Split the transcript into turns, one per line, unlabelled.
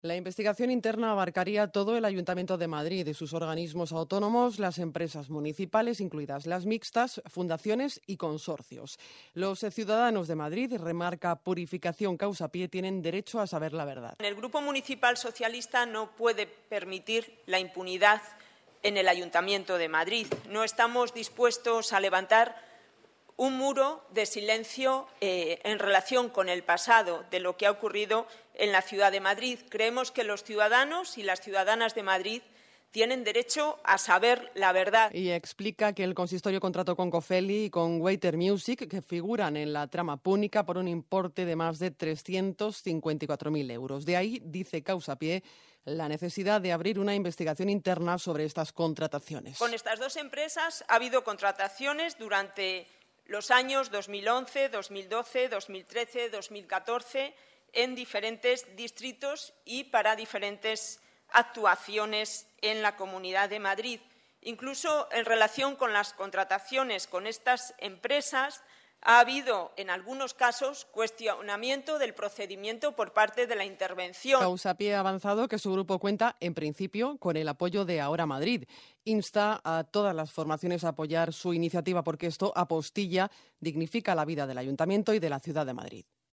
La investigación interna abarcaría todo el Ayuntamiento de Madrid y sus organismos autónomos, las empresas municipales, incluidas las mixtas, fundaciones y consorcios. Los ciudadanos de Madrid, remarca Purificación Causapié, tienen derecho a saber la verdad.
El Grupo Municipal Socialista no puede permitir la impunidad en el Ayuntamiento de Madrid. No estamos dispuestos a levantar un muro de silencio en relación con el pasado de lo que ha ocurrido en la ciudad de Madrid. Creemos que los ciudadanos y las ciudadanas de Madrid tienen derecho a saber la verdad.
Y explica que el consistorio contrató con Cofeli y con Waiter Music, que figuran en la trama púnica, por un importe de más de 354.000 euros. De ahí, dice Causapié, la necesidad de abrir una investigación interna sobre estas contrataciones.
Con estas dos empresas ha habido contrataciones durante los años 2011, 2012, 2013, 2014 en diferentes distritos y para diferentes actuaciones en la Comunidad de Madrid. Incluso en relación con las contrataciones con estas empresas ha habido, en algunos casos, cuestionamiento del procedimiento por parte de la intervención.
Causapié ha avanzado que su grupo cuenta, en principio, con el apoyo de Ahora Madrid. Insta a todas las formaciones a apoyar su iniciativa porque esto apostilla, dignifica la vida del Ayuntamiento y de la ciudad de Madrid.